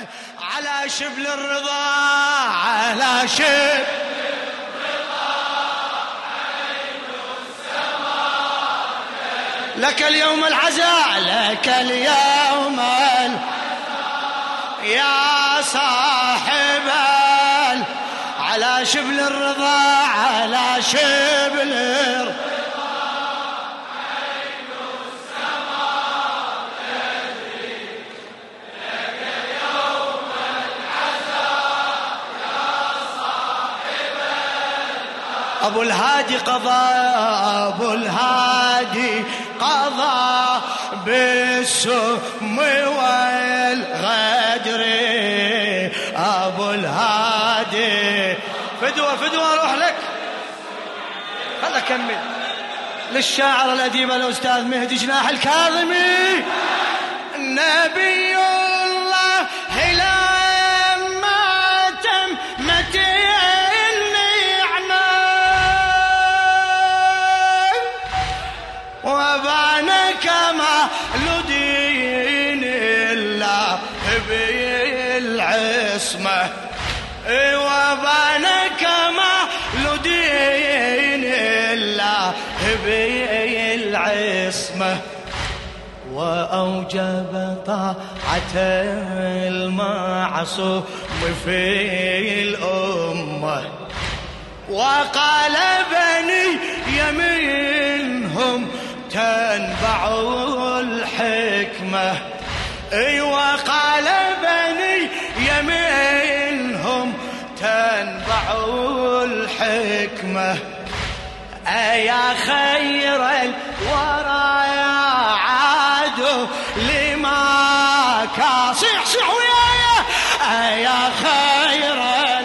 على شبل الرضا، على شبل لك اليوم العزاء، لك اليوم يا صاحب على شبل الرضا، على شبل الرضا عين السماء تجري، لك اليوم العزاء يا صاحب أبو الهادي قضى، أبو الهادي قضى بالسم والغدر، أبو الهادي فدوة أروح لك. هذا كمل للشاعر الأديب الأستاذ مهدي جناح الكاظمي. نبي الله لما تمت النعمة وبان كما لدين الله بالعصمة، وبان كما لدين الله بالعصمة، وأوجب طاعة المعصوم في الأمة، وقال بني منهم تنبع الحكمة، وقال بني منهم تنبع الحكمة، أيا خير الورى يا عدو لما كاصيح صيح ويايا، أيا خير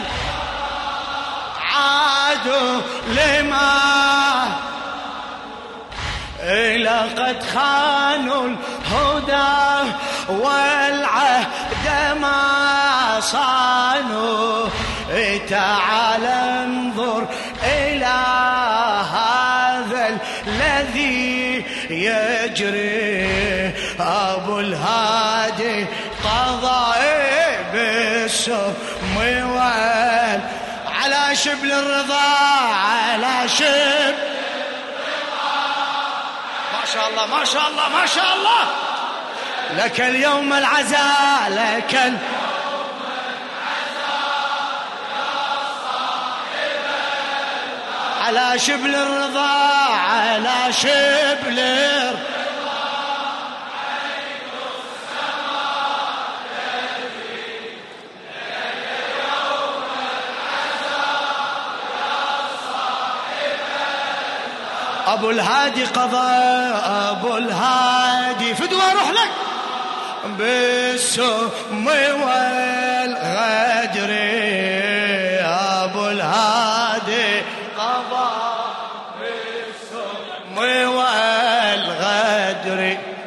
العدو لما لقد خانوا الهدى والعهد ما صانوا، تعال انظر إلى هذا الذي يجري، أبو الهادي قضى بالسم وال على شبل الرضا، على شبل ما شاء الله ما شاء الله ما شاء الله. لك اليوم العزاء، لك اليوم العزاء يا صاحب على شبل الرضا، على شبل الرضا عين السماء تجري، لك اليوم العزاء يا صاحب أبو الهادي قضى، أبو الهادي فدوة أروح لك بالسم والغدر، أبو الهادي قضى بالسم والغدر،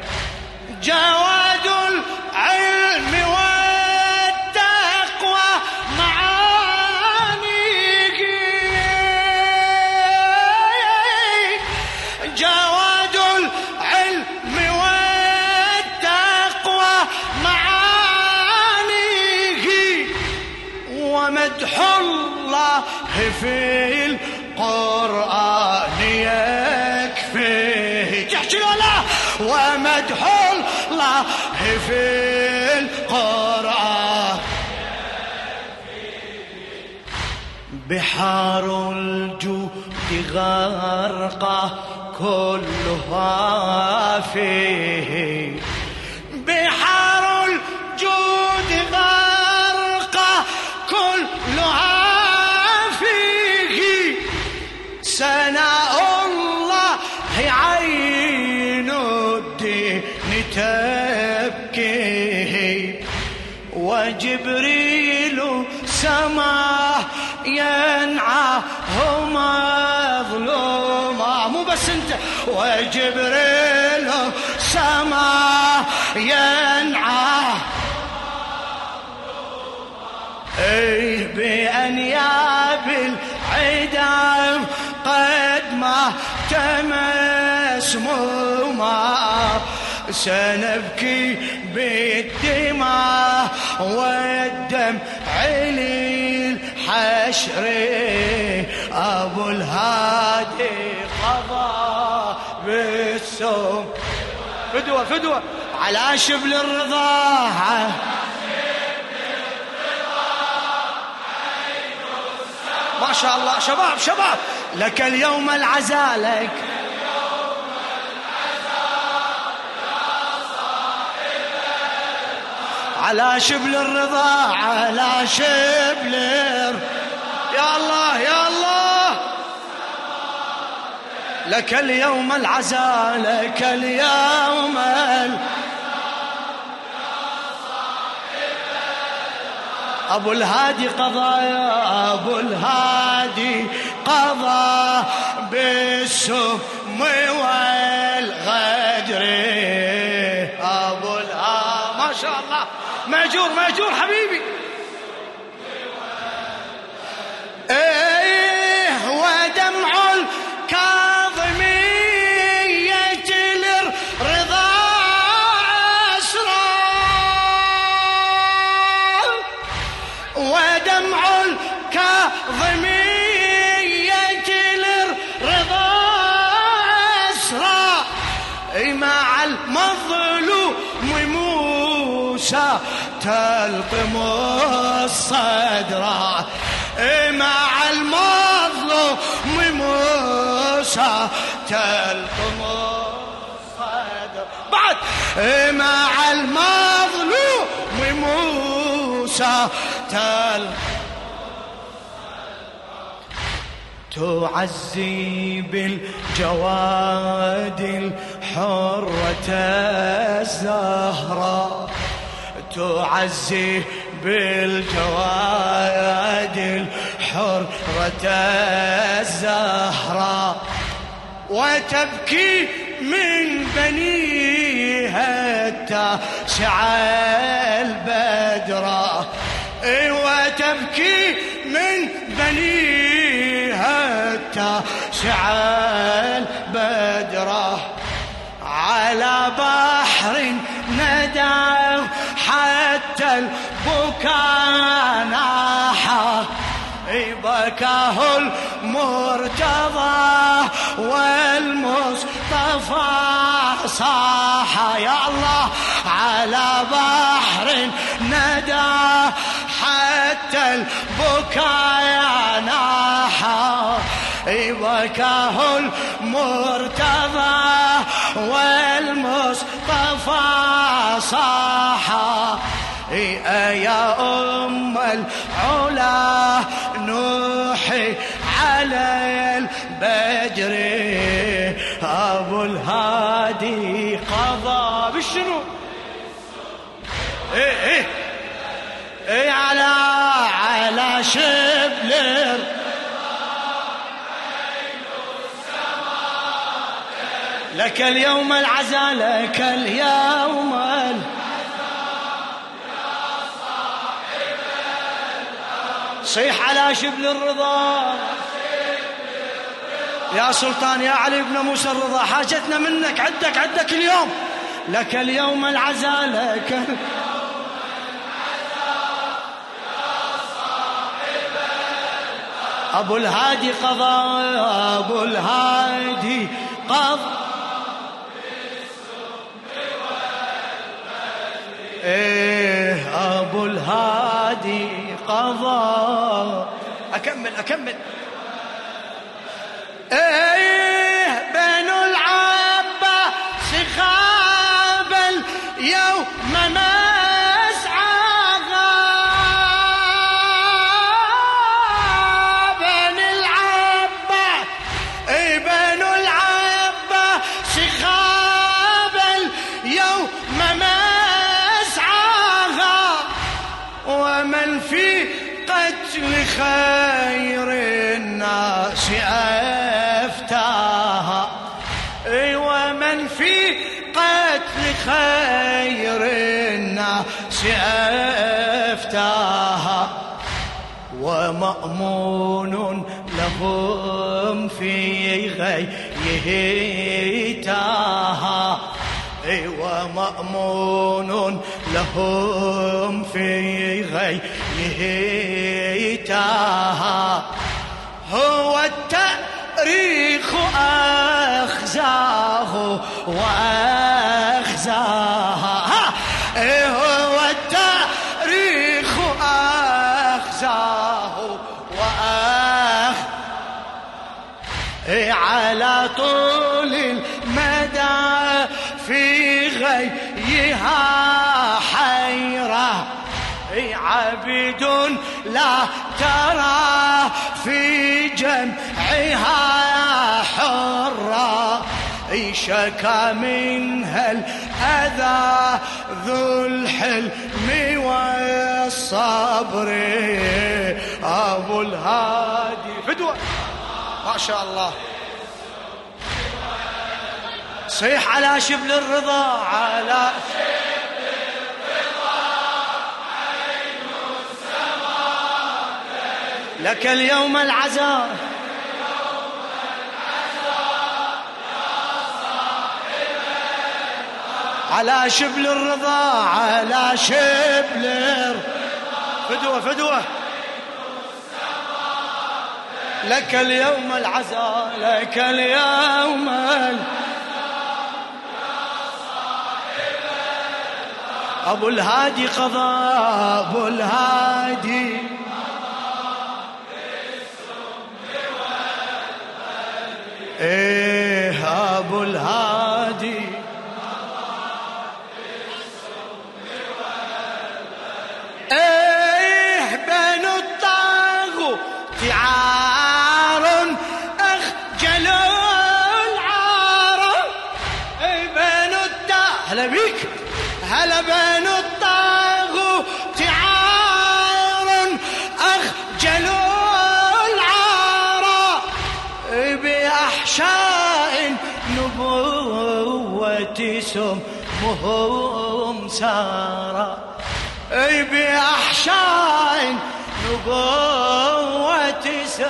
جواد العلم والتقوى معانيه، جواد العلم والتقوى معانيه، ومدح الله في القرآن يكفيه، تحكي لا ومدح الله في القرآن بحار الجود غرقه كلها فيه، بحار الجود غرقه كلها فيه، سناء الله عين الدين تبكيه، وجبريل سماه ينعاه مظلوما، مو بس انت، وجبريل سماه ينعاه ايه بأنياب العدام قد ما مسموما، سنبكي بالدماء والدم علي الحشر أبو الهادي قضى بالسم فدوة فدوة على شبل الرضا ما شاء الله شباب شباب لك اليوم العزاء لك على شبل الرضا على شبل يا الله يا الله لك اليوم العزاء لك اليوم أبو الهادي قضى يا أبو الهادي قضى بالسم والغدر أبو الهادي ما شاء الله مأجور مأجور حبيبي ايه ودمع الكاظمية للرضا أسرى ودمع الكاظمية للرضا أسرى مع المظلوم موسى تلقم الصدر مع المظلوم موسى تلقم الصدر بعد مع المظلوم موسى تعزي بالجواد الحرة الزهراء تعزي بالجواد الحرة الزهراء وتبكي من بنيها التاسع البدر وتبكي من بنيها التاسع البدر على بحر ندى حتى البكاء ناحى بكاه المرتضى والمصطفى صاح يا الله على بحر ندى حتى البكاء ناحى بكاه المرتضى والمصطفى صاح يا أم العلا نوحي على البدر أبو الهادي قضى بالشنو إيه على شبل لك اليوم العزاء لك اليوم صيح على شبل الرضا يا سلطان يا علي بن موسى الرضا حاجتنا منك عدك اليوم لك اليوم العزاء لك أبو الهادي قضى أبو الهادي قضى إيه أبو الهادي قضى أكمل إيه بنو العباس خاب اليوم مسعى بنو العباس إيه بنو العباس خاب اليوم ومن في قتل خير الناس أفتاها ومن في قتل خير الناس أفتاها ومأمون لهم في غيه تاها ومأمون لهم في غيتها، هو التاريخ أخزاه وأخزاها، هو التاريخ أخزاه على طول المدى في غيها حيرة، عبد لا ترى في جمعها حرة، شكى منها الأذى ذو الحلم والصبر أبو الهادي. فدوة ما شاء الله. صيح على شبل الرضا، على شبل الرضا عين السماء لك اليوم العزاء، على شبل الرضا، على شبل الرضا، فدوة فدوة لك اليوم العزاء، لك اليوم أبو الهادي قضى، أبو الهادي إيه أبو الهادي إيه بين الطاغوت عار أخجلوا العار، إيه بين هلا بيك، هلا بين الطاغوت عار أخجلوا العار، بأحشاء نبوة سمهم سارا، بأحشاء نبوة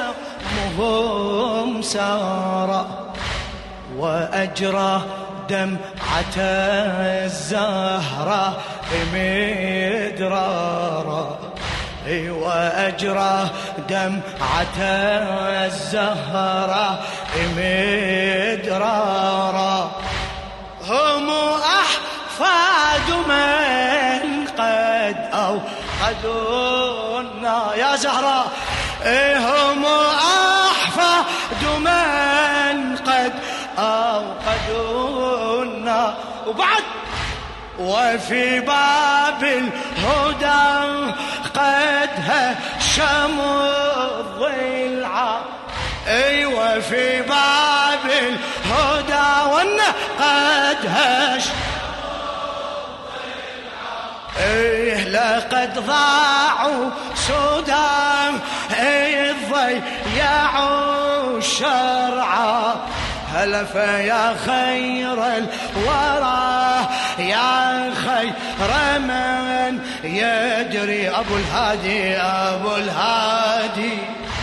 سمهم سارا، وأجرى دمعة الزهرة مدرارا، وأجرى دمعة الزهرة مدرارا، هم أحفاد من قد أوقدونا يا زهراء، هم أحفاد من قد أوقدونا، وبعد وفي باب الهدى قد هشموا الضلع، أيوة في باب الهدى قد هشموا الضلع، إيه لقد ضاعوا سودان إذ ضيعوا الشرع، هلا فيا خير الورى يا خير من يدري. أبو الهادي أبو الهادي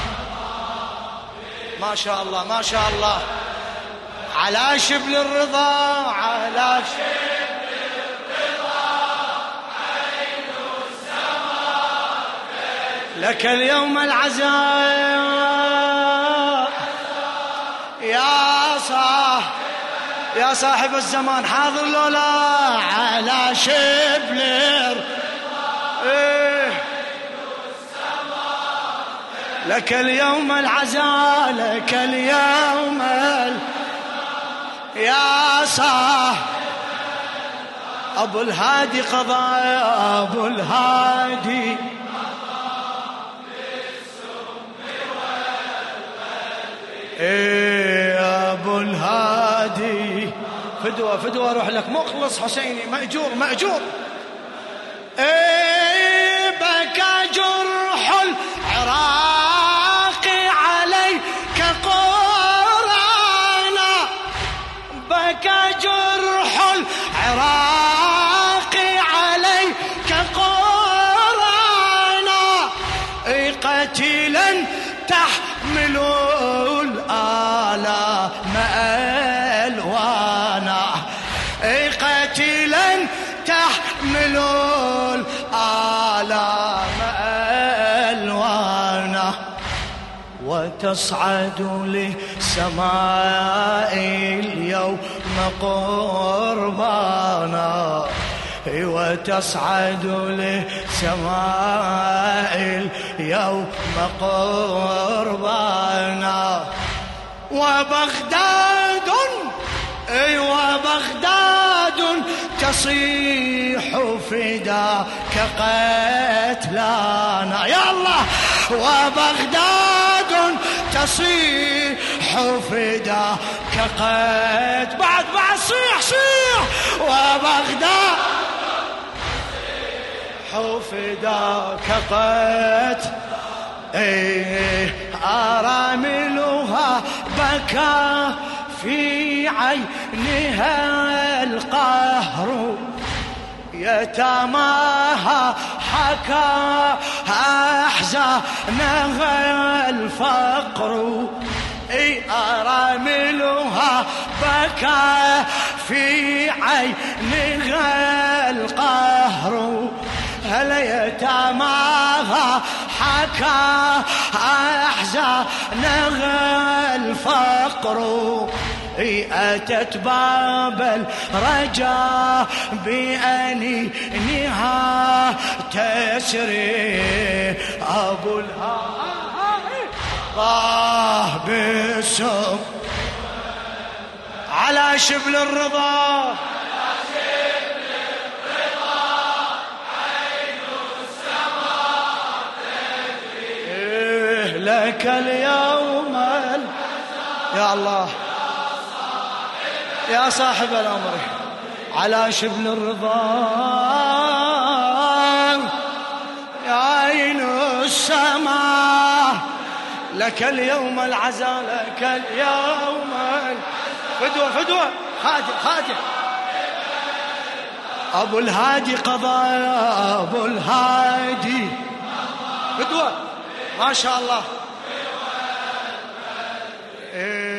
ما شاء الله ما شاء الله، على شبل الرضا، على شبل الرضا عين السماء لك اليوم العزاء، يا صاحب الزمان حاضر لولا، على شبل إيه لك اليوم العزاء، لك اليوم يا صاحب أبو الهادي قضى، أبو الهادي إيه أبو الهادي فدوة فدوة أروح لك مخلص حسيني مأجور مأجور. إيه بكى جرح العراق عليك قرانا، بكى جرح العراق عليك قرانا، قتيلا تحملوا الآلام ألوانا، قتيلا تحملوا وتصعد لسماء اليوم قربانا، وتصعد لسماء اليوم قربانا. وبغداد وبغداد تصيح فداك قتلانا، يا الله. وبغداد تصيح فداك بعد صيح وبغداد فداك أراملها بكى في عينها القهر، يتاماها حكى أحزانها الفقر. أراملها بكى في عينها القهر، هل يتاماها حكى أحزانها الفقر. أتت باب الرجاء بأنينها تسري، أبو الهادي طاه بالسم على شبل الرضا، لك اليوم يا الله يا صاحب الأمر على شبل الرضا يا عين السماء، لك اليوم العزاء، لك اليوم فدوة خادم أبو الهادي قضى، أبو الهادي فدوة ما شاء الله.